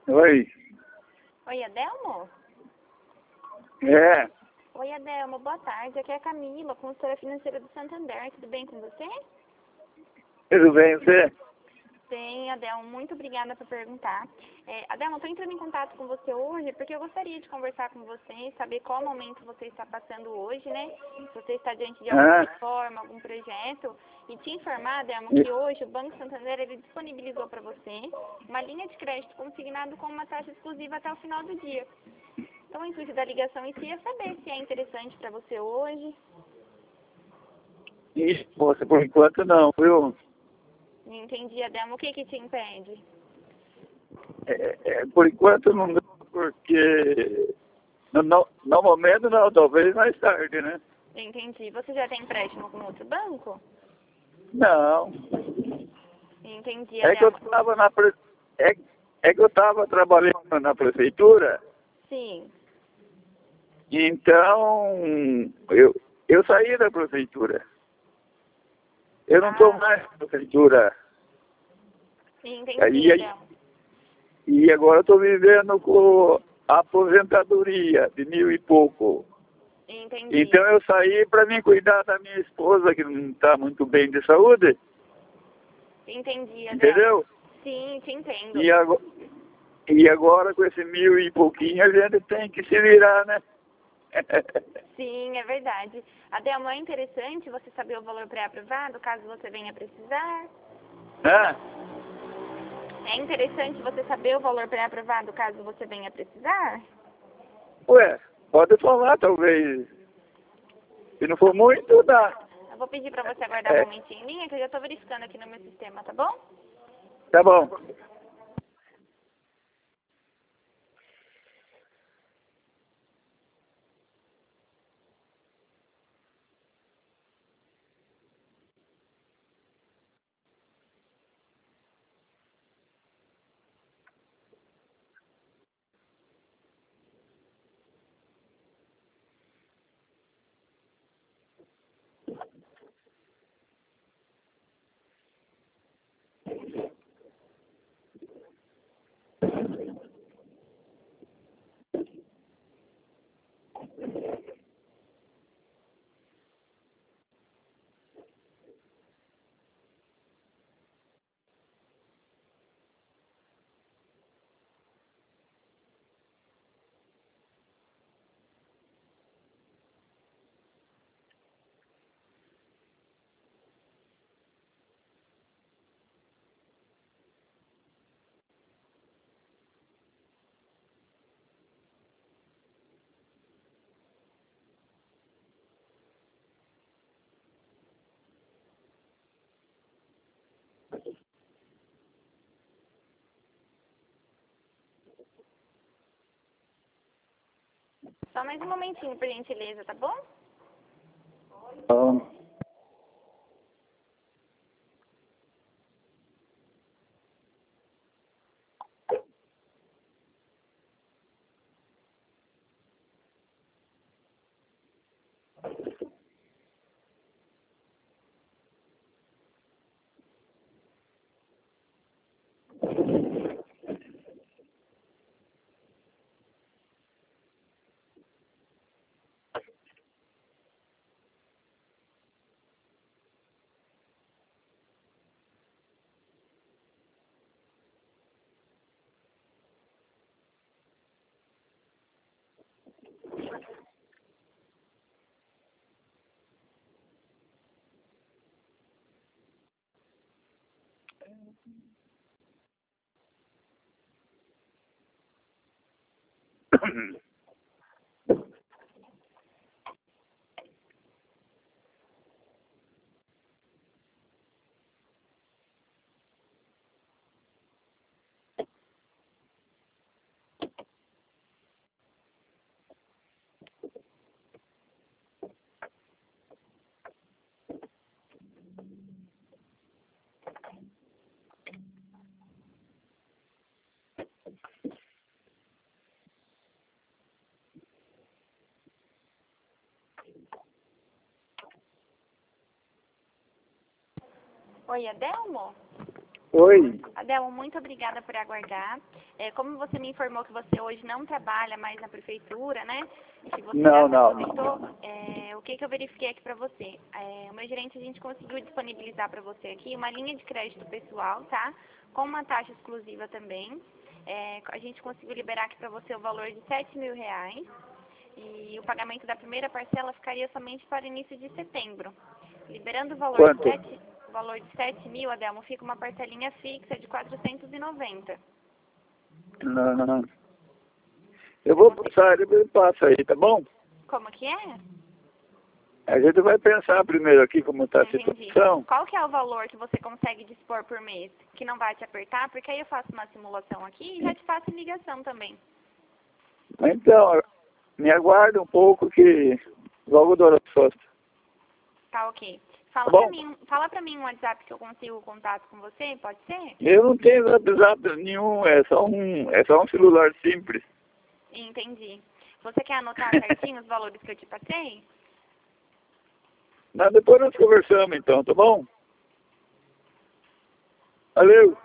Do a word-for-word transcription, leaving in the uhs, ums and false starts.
Oi. Oi, Adelmo? É, Oi, Adelmo, boa tarde. Aqui é a Camila, consultora financeira do Santander. Tudo bem com você? tudo bem você? Sim, Adelmo, muito obrigada por perguntar. É, Adelmo, estou entrando em contato com você hoje porque eu gostaria de conversar com você, saber qual momento você está passando hoje, né? Se você está diante de alguma Ah, reforma, algum projeto. E te informar, Adelmo, e- que hoje o Banco Santander ele disponibilizou para você uma linha de crédito consignado com uma taxa exclusiva até o final do dia. Então, o intuito da ligação em si é saber se é interessante para você hoje. e, moça, por enquanto não, viu? Entendi, Adelmo. O que que te impede? É, é, por enquanto não dá, porque no, no, no momento não, talvez mais tarde, né? Entendi. Você já tem empréstimo com outro banco? Não, Entendi, é que eu Adelmo. estava na pre... é, é que eu estava trabalhando na prefeitura, Sim. então eu, eu saí da prefeitura. Eu não estou Ah, mais na prefeitura. entendi, E, Adelmo. e agora estou vivendo com a aposentadoria de mil e pouco. Entendi. Então eu saí para me cuidar da minha esposa, que não está muito bem de saúde, Entendi, Adelmo. entendeu? Sim, te entendo. E agora, e agora com esse mil e pouquinho a gente tem que se virar, né? Sim, é verdade. Adelmo, é interessante você saber o valor pré-aprovado, caso você venha precisar. Ah, É interessante você saber o valor pré-aprovado, caso você venha precisar. ué, pode falar, talvez. Se não for muito, dá. Eu vou pedir para você aguardar um É, momentinho em linha, que eu já estou verificando aqui no meu sistema, tá bom? tá bom. Só mais um momentinho, por gentileza, tá bom? Bom. Oi, Adelmo? Oi. Adelmo, muito obrigada por aguardar. É, como você me informou que você hoje não trabalha mais na prefeitura, né? E que você Não, já se não, aposentou, não. é, o que, que eu verifiquei aqui para você? É, o meu gerente, a gente conseguiu disponibilizar para você aqui uma linha de crédito pessoal, tá? Com uma taxa exclusiva também. É, a gente conseguiu liberar aqui para você o valor de sete mil reais. E o pagamento da primeira parcela ficaria somente para início de setembro. Liberando o valor Quanto? de sete, o valor de sete mil, Adelmo, fica uma parcelinha fixa de quatrocentos e noventa. Não, não. Eu vou passar, ele passa aí, tá bom? Como que é? A gente vai pensar primeiro aqui como está a Entendi. situação. Qual que é o valor que você consegue dispor por mês? Que não vai te apertar, porque aí eu faço uma simulação aqui e já te faço ligação também. Então, me aguarda um pouco que logo dou a resposta. Tá ok. Fala Tá pra bom? mim, fala pra mim um WhatsApp que eu consigo contato com você, pode ser? Eu não tenho WhatsApp nenhum, é só um, é só um celular simples. Entendi. Você quer anotar certinho os valores que eu te passei? Mas depois nós conversamos então, tá bom? Valeu!